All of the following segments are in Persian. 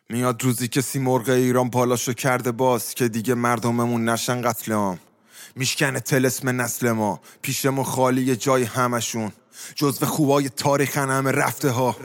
میاد روزی که سیمرغ ایران پالاشو کرده باز که دیگه مردممون نشن قتل عام. میشکنه طلسم نسل ما، پیشمون خالی جای همشون، جزو خوبای تاریخن همه رفته ها.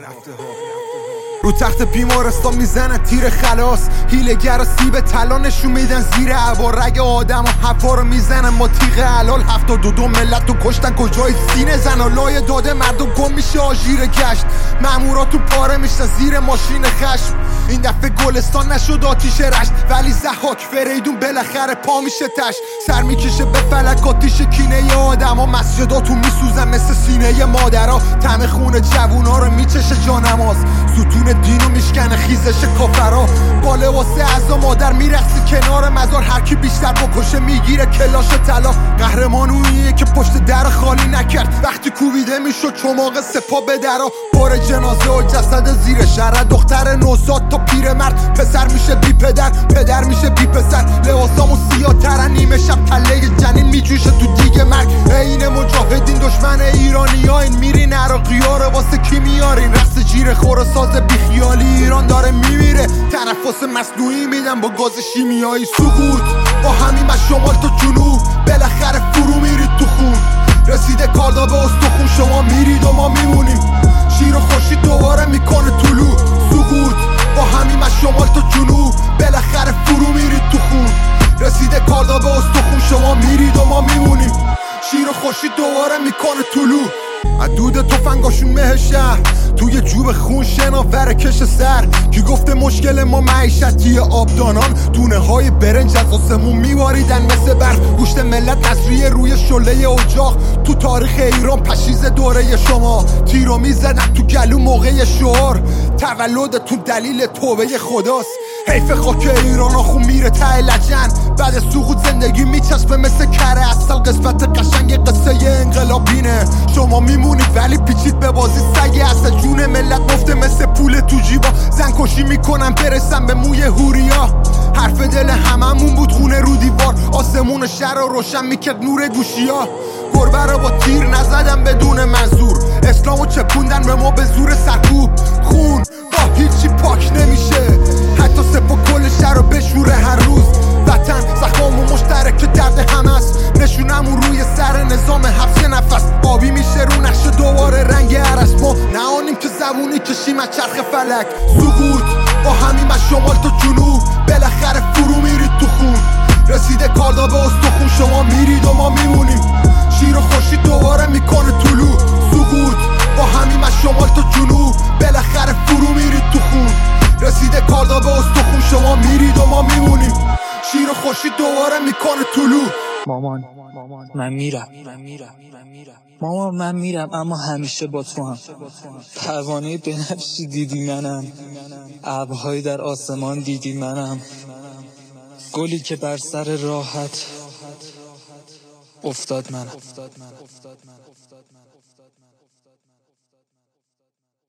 رو تخت بیمارستان میزنن تیر خلاص، هیلگر و سیب طلا نشون میدن زیر عبا، رگ آدم و هوا رو میزنن ما تیغ حلال. 72 ملت رو کشتن کجای سینه زن و لای داده مردم گم میشه آژیر گشت، مامورا تو پاره میشن زیر ماشین خشم. این دفعه گلستان نشد آتیش رشت، ولی زحاک فریدون بالاخره پا میشه تش، سر میکشه به فلک آتیش کینه آدم ها. مسجداتون میسوزن مثل سینه مادرها، طعم خون جوونا رو میچشه جانماز، ستون دینو میشکنه خیزش کافرا. با لباس عزا مادر میرقصی کنار مزار، هر کی بیشتر بکشه میگیره کلاش طلا. قهرمان اونیه که پشت در خالی نکرد، وقتی کوبیده میشد چماق سپاه به درا. پر جنازه و جسد زیر شهر، دختر نوزاد تا پیرمرد، پسر میشه بی پدر، پدر میشه بی پسر. لباسامون سیاه ترن، نیمه شب کله جنین میجوشه تو دیگه مرگ. این مجاهدین دشمن ایرانی ها، این میرین عراقی ها رو واسه کی میارین؟ رقص جیر خور ساز بیخیالی ایران داره میمیره، تنفس مصنوعی میدن با گاز شیمیایی. سقوط با همین از شمال تا جنوب، بالاخره فرو میرید تو خون. رسیده کاردا به استخون، شما میرید و ما میمونیم. شیر و خورشید دوباره میکنه طلوع. سقوط با همین از شمال تا جنوب، بالاخره فرو میرید تو خون. رسیده کاردا به استخون، شما میرید و ما میمونیم. شیر و خورشید دوباره میکنه طلوع. عدود تفنگاشون مه شهر، توی جوب خون شناور کش سر. کی گفته مشکل ما معیشتی آبدانان؟ دونه های برنج از آسمون میواریدن مثل برف، گوشت ملت نظریه روی شله اجاق. تو تاریخ ایران پشیز دوره شما، تیرو میزدن تو گلو موقع شعار. تولدتون دلیل توبه خداست، حیف خاک ایران آخون میره ته لجن. بعد سقوط زندگی میچسبه مثل کره اصل، قسمت قشنگ قصه انقلابینه. شما میمونید ولی پیچید به بازی سگه، اصل جون ملت گفته مثل پول تو جیبا. زن کشی میکنن برسن به موی هوریا، حرف دل هممون بود خونه رو دیوار. آسمون شهر رو روشن میکرد نور گوشیا، گربه رو با تیر نزدن بدون منظور. اسلامو چپوندن به ما به زور سرکوب. خون با هیچی پاک نمیشه، حتی سپا کل شهر رو بشوره هر روز. وطن زخمامون مشترک درد همه است، نشونمون روی سر نظام حبس نفس. آبی میشه رو نقش دوباره رنگ عرس، ما نهانیم که زبونی کشیم از چرخ فلک. سقوط با همین از شمال تا جنوب، بالاخره فرو میرید تو خون. رسیده کاردا به استخون، شما میرید و ما میمونیم. شیر و خورشید دوباره میکنه طلوع. سقوط با همین از شمال تا جنوب، بالاخره فرو میرید تو خون. رسیده کاردا به استخون، شما میرید و ما میمونیم. شیر و خورشید دوباره میکنه طلوع. مامان من میرم، مامان من میرم، اما همیشه با تو هم. پروانه بنفشی دیدی منم، ابرهایی در آسمان دیدی منم، گلی که بر سر راحت افتاد منم.